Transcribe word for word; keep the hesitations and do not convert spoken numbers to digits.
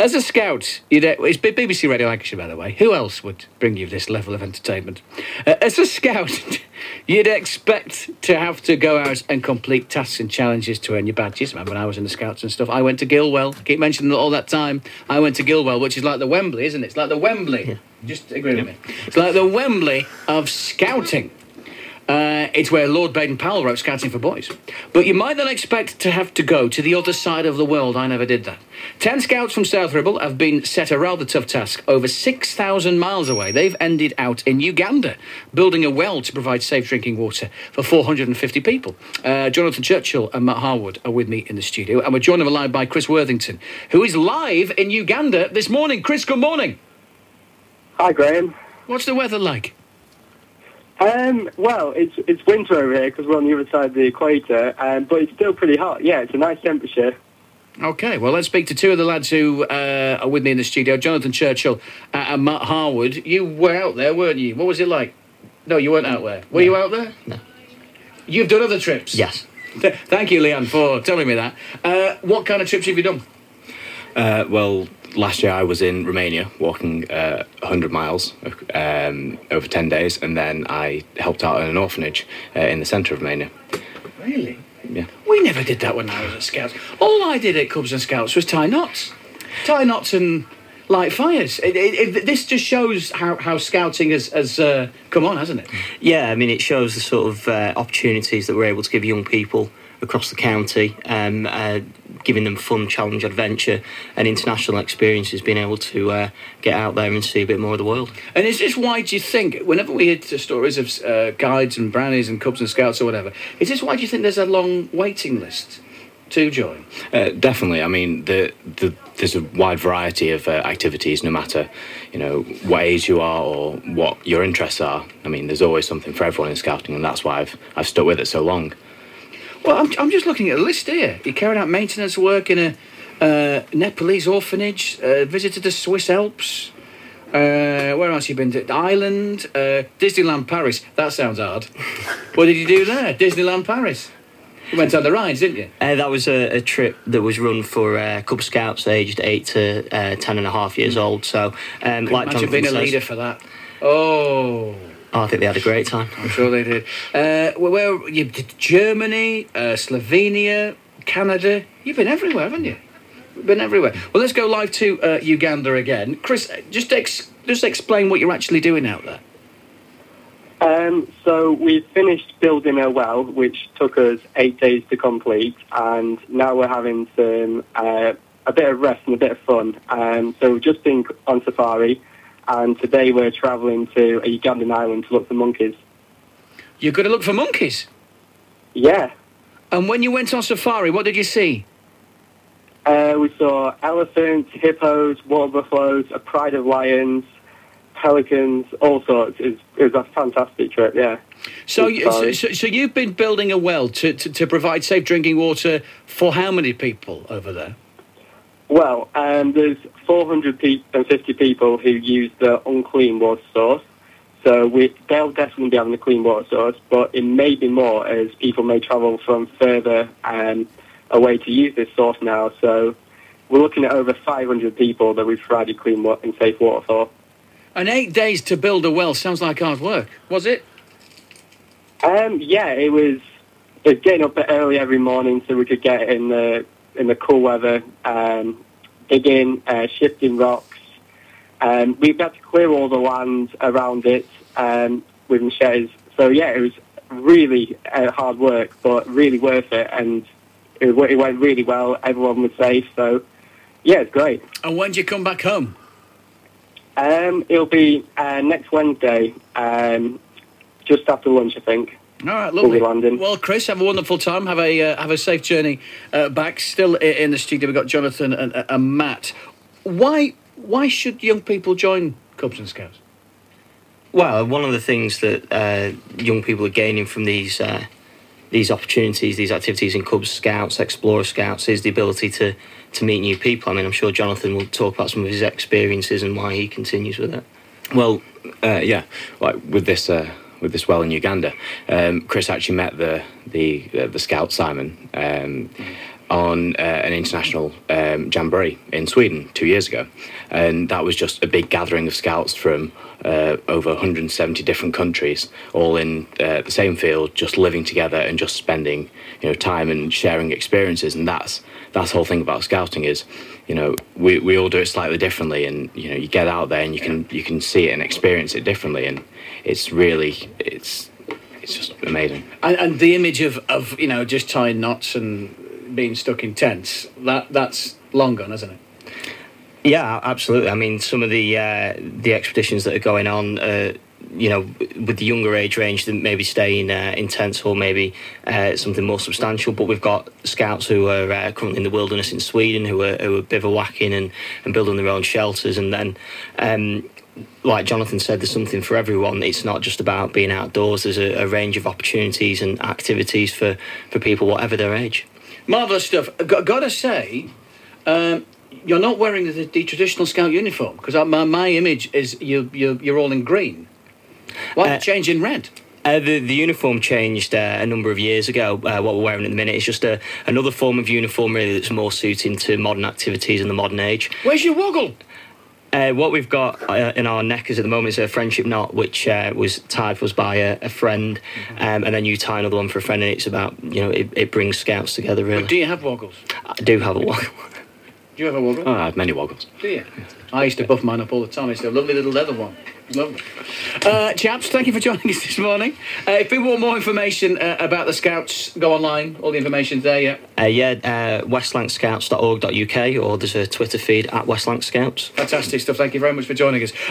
As a scout, you'd, uh, it's B B C Radio Lancashire, by the way. Who else would bring you this level of entertainment? Uh, as a scout, you'd expect to have to go out and complete tasks and challenges to earn your badges. Remember when I was in the Scouts and stuff? I went to Gilwell. I keep mentioning it all that time. I went to Gilwell, which is like the Wembley, isn't it? It's like the Wembley. Yeah. Just agree with me. It's like the Wembley of scouting. Uh, it's where Lord Baden-Powell wrote Scouting for Boys. But you might not expect to have to go to the other side of the world. I never did that. Ten scouts from South Ribble have been set a rather tough task over six thousand miles away. They've ended out in Uganda, building a well to provide safe drinking water for four hundred fifty people. Uh, Jonathan Churchill and Matt Harwood are with me in the studio, and we're joined on the line by Chris Worthington, who is live in Uganda this morning. Chris, good morning. Hi, Graham. What's the weather like? Um, well, it's it's winter over here because we're on the other side of the equator, um, but it's still pretty hot. Yeah, it's a nice temperature. OK, well, let's speak to two of the lads who uh, are with me in the studio, Jonathan Churchill uh, and Matt Harwood. You were out there, weren't you? What was it like? No, you weren't out there. Were no. you out there? No. You've done other trips? Yes. Th- thank you, Leanne, for telling me that. Uh, what kind of trips have you done? Uh, well, last year I was in Romania walking uh, one hundred miles um, over ten days, and then I helped out at an orphanage uh, in the centre of Romania. Really? Yeah. We never did that when I was at Scouts. All I did at Cubs and Scouts was tie knots. Tie knots and light fires. It, it, it, this just shows how, how Scouting has, has uh, come on, hasn't it? Yeah, I mean, it shows the sort of uh, opportunities that we're able to give young people across the county, um, uh, giving them fun, challenge, adventure and international experiences, being able to uh, get out there and see a bit more of the world. And is this why do you think, whenever we hear the stories of uh, guides and brownies and Cubs and Scouts or whatever, is this why do you think there's a long waiting list to join? Uh, definitely. I mean, the, the, there's a wide variety of uh, activities, no matter, you know, what age you are or what your interests are. I mean, there's always something for everyone in Scouting, and that's why I've, I've stuck with it so long. Well, I'm, I'm just looking at a list here. You carried out maintenance work in a uh, Nepalese orphanage, uh, visited the Swiss Alps. Uh, where else have you been to? Ireland, uh, Disneyland Paris. That sounds hard. What did you do there? Disneyland Paris. You went on the rides, didn't you? Uh, that was a, a trip that was run for uh, Cub Scouts aged eight to uh, ten and a half years old. So, um, like imagine being a says, leader for that. Oh. Oh, I think they had a great time. I'm sure they did. Uh, well, where you did Germany, uh, Slovenia, Canada. You've been everywhere, haven't you? You've been everywhere. Well, let's go live to uh, Uganda again. Chris, just ex- just explain what you're actually doing out there. Um, so we finished building a well, which took us eight days to complete, and now we're having some uh, a bit of rest and a bit of fun. Um, so we've just been on safari. And today we're travelling to a Ugandan island to look for monkeys. You're going to look for monkeys? Yeah. And when you went on safari, what did you see? Uh, we saw elephants, hippos, water buffaloes, a pride of lions, pelicans, all sorts. It was, it was a fantastic trip, yeah. So, you, so, so, so you've been building a well to, to, to provide safe drinking water for how many people over there? Well, um, there's four hundred fifty people who use the unclean water source. So we, they'll definitely be having a clean water source, but it may be more as people may travel from further um, away to use this source now. So we're looking at over five hundred people that we've provided clean water and safe water for. And eight days to build a well sounds like hard work, was it? Um, yeah, it was, it was getting up a bit early every morning so we could get in the in the cool weather, um, digging, uh, shifting rocks. Um, we've had to clear all the land around it um, with machetes. So, yeah, it was really uh, hard work, but really worth it. And it, it went really well. Everyone was safe. So, yeah, it's great. And when do you come back home? Um, it'll be uh, next Wednesday, um, just after lunch, I think. All right, lovely. Well, Chris, have a wonderful time. Have a uh, have a safe journey uh, back. Still in the studio, we've got Jonathan and, uh, and Matt. Why why should young people join Cubs and Scouts? Well, one of the things that uh, young people are gaining from these uh, these opportunities, these activities in Cubs Scouts, Explorer Scouts, is the ability to, to meet new people. I mean, I'm sure Jonathan will talk about some of his experiences and why he continues with it. Well, uh, yeah, like with this... Uh with this well in Uganda. Um, Chris actually met the the uh, the scout Simon um, on uh, an international um, jamboree in Sweden two years ago, and that was just a big gathering of scouts from uh, over one hundred seventy different countries, all in uh, the same field, just living together and just spending, you know, time and sharing experiences. And that's that's the whole thing about scouting is, you know, we, we all do it slightly differently, and you know, you get out there and you can you can see it and experience it differently, and it's really it's it's just amazing. And, and the image of, of you know just tying knots and being stuck in tents, that that's long gone, isn't it? Yeah, absolutely. I mean, some of the uh, the expeditions that are going on, uh, you know, with the younger age range, that maybe stay in, uh, in tents or maybe uh, something more substantial. But we've got scouts who are uh, currently in the wilderness in Sweden who are, who are bivouacking and, and building their own shelters. And then, um, like Jonathan said, there's something for everyone. It's not just about being outdoors. There's a, a range of opportunities and activities for, for people, whatever their age. Marvellous stuff. Got, got to say, um, you're not wearing the, the traditional Scout uniform, because my, my image is you, you, you're all in green. Why uh, change in red? Uh, the, the uniform changed uh, a number of years ago. Uh, what we're wearing at the minute is just a, another form of uniform, really, that's more suiting to modern activities in the modern age. Where's your woggle? Uh, what we've got uh, in our neckers at the moment is a friendship knot, which uh, was tied for us by a, a friend, um, and then you tie another one for a friend, and it's about, you know, it, it brings scouts together, really. But do you have woggles? I do have a woggle. Do you have a woggle? Oh, I have many woggles. Do you? I used to buff mine up all the time. It's a lovely little leather one. Lovely. Uh, chaps, thank you for joining us this morning. Uh, if people want more information uh, about the Scouts, go online. All the information's there, yeah? Uh, yeah, uh, westlanc scouts dot org dot U K, or there's a Twitter feed at Westlanc Scouts. Fantastic stuff. Thank you very much for joining us.